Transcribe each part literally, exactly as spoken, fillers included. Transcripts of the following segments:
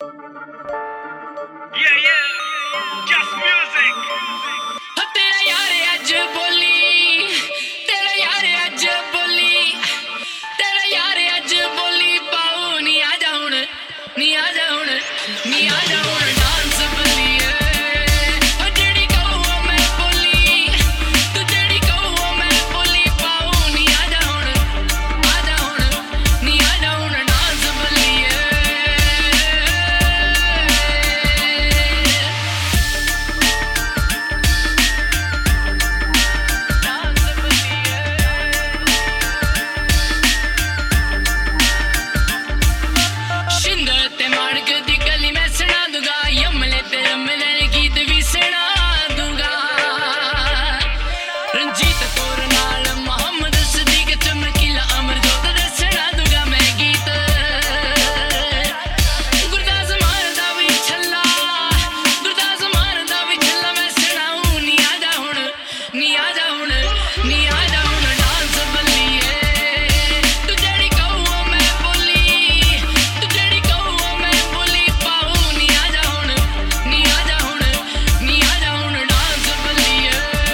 Yeah, yeah, just music. ਹੋ ਤੇਰਾ ਯਾਰ ਅੱਜ ਬੋਲੀ, ਤੇਰਾ ਯਾਰ ਅੱਜ ਬੋਲੀ, ਤੇਰਾ ਯਾਰ ਅੱਜ ਬੋਲੀ ਪਾਉ ਨੀ ਆ ਜਾ ਹੁਣ, ਨੀ ਆ ਜਾ ਹੁਣ, ਨੀ ਆ ਜਾ ਹੁਣ ਡਾਂਸ ਬੱਲੀਏ। ਹੋ ਜਿਹੜੀ ਕਹੋ ਮੈਂ ਬੋਲੀ, ਤੂੰ ਜਿਹੜੀ ਕਹੋ ਮੈਂ ਬੋਲੀ ਪਾਉ ਨੀ ਆ ਜਾ ਹੁਣ, ਆ ਜਾ ਹੁਣ, ਨੀ ਆ ਜਾ ਹੁਣ ਡਾਂਸ ਬੱਲੀਏ। ਸ਼ਿੰਦਰ ਤੇ ਮਾਣਕ ਦੀ ਗਲੀ ਮੈਂ ਸੁਣਾ ਦੂੰਗਾ, ਯਮਲੇ ਤੇ ਯਮਲੇ ਗੀਤ ਵੀ ਸੁਣਾ ਦੂੰਗਾ। ਰਣਜੀਤ ਕੌਰ ਨਾਲ ਮੁਹੰਮਦ ਸਦੀਕ ਚਮਕੀਲਾ ਅਮਰਜੋਤ ਦੇ ਸੁਣਾ ਦੂੰਗਾ ਮੈਂ ਗੀਤ। ਗੁਰਦਾਸ ਮਾਨ ਦਾ ਵੀ ਛੱਲਾ, ਗੁਰਦਾਸ ਮਾਨ ਦਾ ਵੀ ਛੱਲਾ ਮੈਂ ਸੁਣਾਉ ਨੀ ਆ ਜਾ ਹੁਣ, ਨੀ ਆ ਜਾ ਹੁਣ, ਨੀ ਆ ਜਾ ਹੁਣ ਡਾਂਸ ਬੱਲੀਏ। ਤੂੰ ਜਿਹੜੀ ਕਹੋ ਮੈਂ ਬੋਲੀ, ਤੂੰ ਜਿਹੜੀ ਕਹੋ ਮੈਂ ਬੋਲੀ ਪਾਉ ਨੀ ਆ ਜਾ ਹੁਣ, ਨੀ ਆ ਜਾ ਹੁਣ, ਨੀ ਆ ਜਾ ਹੁਣ ਡਾਂਸ ਬੱਲੀਏ।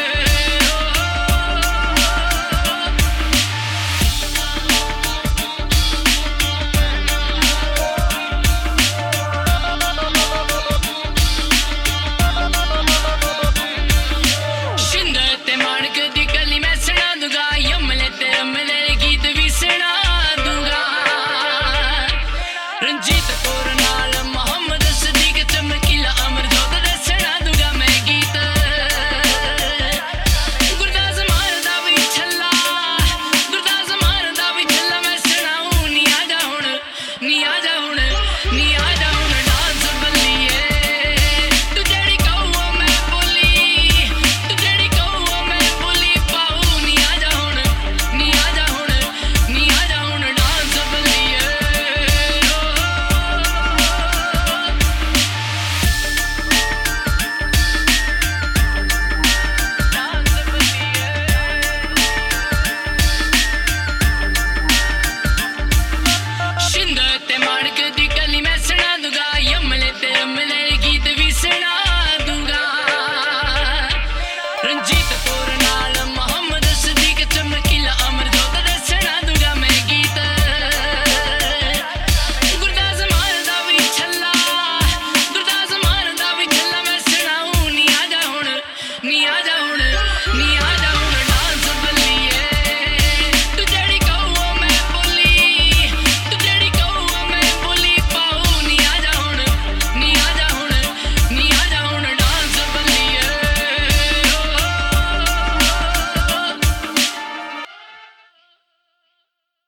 ਸ਼ਿੰਦਰ ਤੇ ਮਾਣਕ ਦੀ ਗਲੀ ਮੈਂ ਸੁਣਾ ਦੂੰਗਾ, ਯਮਲੇ ਤੇ ਯਮਲੇ ਗੀਤ ਵੀ ਸੁਣਾ ਦੂੰਗਾ। ਰਣਜੀਤ ਕੌਰ